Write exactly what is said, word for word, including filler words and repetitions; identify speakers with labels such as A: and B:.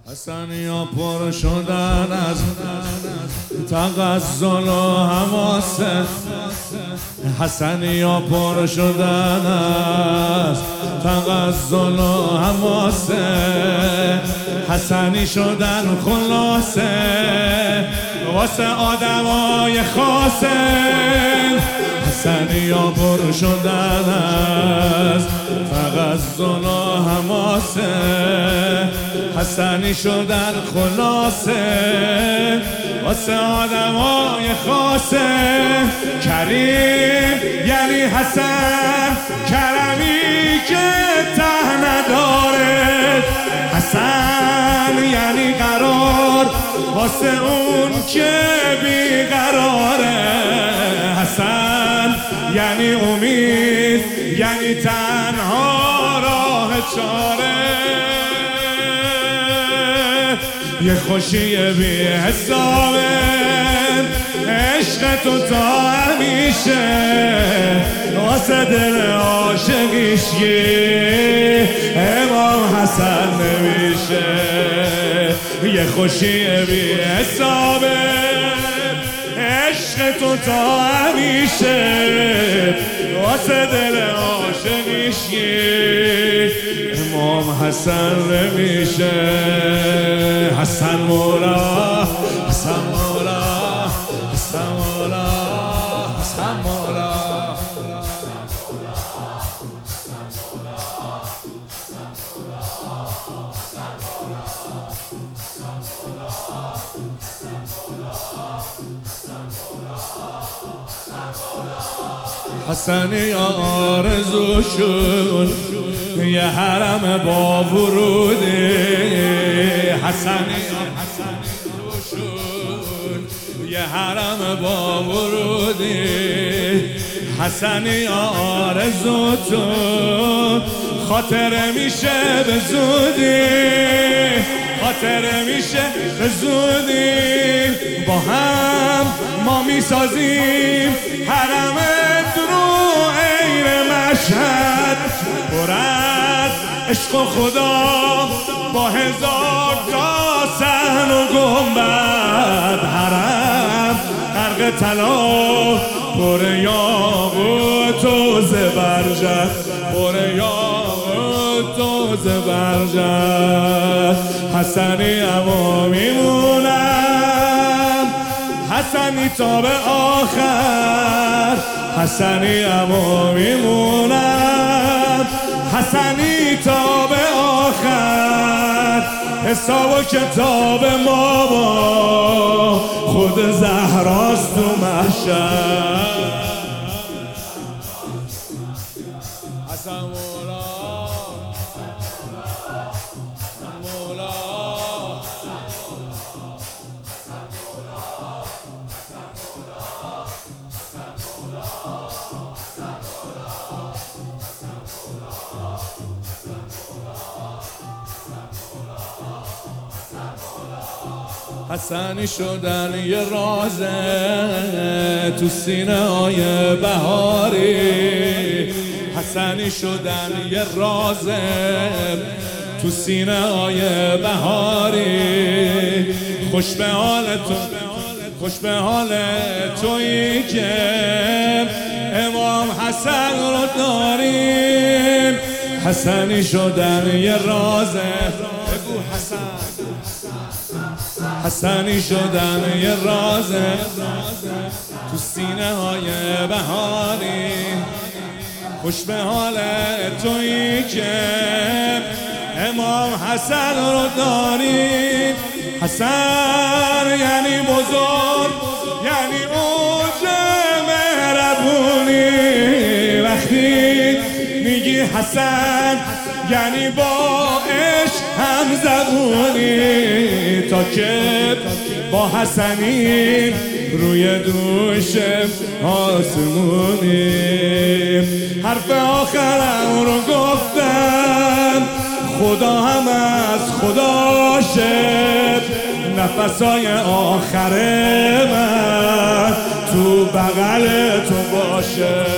A: حسنیا پر شدن از تغزل و حماسه، حسنیا پر شدن از تغزل و حماسه، حسنی شدن خلاصه واسه آدمای خاصه. حسنیا پر شدن از تغزل و حماسه، حسنی شدن خلاصه واسه آدمای خاصه. کریم یعنی حسن، کرمی که ته نداره. حسن یعنی قرار واسه اون که بیقراره. حسن یعنی امید، یعنی تنها راه چاره. یه خوشی بی حسابه عشق تو تا همیشه، واسه دل عاشقیش یه امام حسن نمیشه. یه خوشی بی حسابه عشق تو تا همیشه، واسه دل عاشقیش یه امام حسن نمیشه. حسن مولا، حسن مولا، حسن مولا، حسن مولا. حسنی آرزوشون یه حرم با ورودی. حسنی آرزوشون یه حرم با ورودی. حسنی آرزوتون خاطره میشه به زودی، خاطره میشه به زودی. با هم ما میسازیم حرم درو عین مشهد، پر از عشق و خدا با هزار تا صحن و گنبد. حرم غرق طلا پر یاقوت و زبرجد، پر یاقوت و زبرجد. حسنی اما میمونم، حسنی تا به آخر. حسنی اما میمونم، حسنی تا به آخر. حساب و کتاب ما با خود زهراست تو محشر. حسن مولا، مولا. حسنی شدن یه رازه تو سینه های بهاری. حسنی شدن یه رازه تو سینه های بهاری. خوش به حال تو، خوش به حال تویی که امام حسن رو داریم. حسنی شدن یه رازه، بگو حسن. حسنی شدن یه رازه تو سینه های بهاری. خوش به حال تویی که امام حسن رو داری. حسن یعنی بزرگ، یعنی اوج مهربونی. وقتی میگی حسن یعنی با عشق هم زبونی. تا که با حسنی روی دوش آسمونی. حرف آخرم رو گفتم، خدا هم از خداشه. نفسای آخر من تو بغل تو باشه.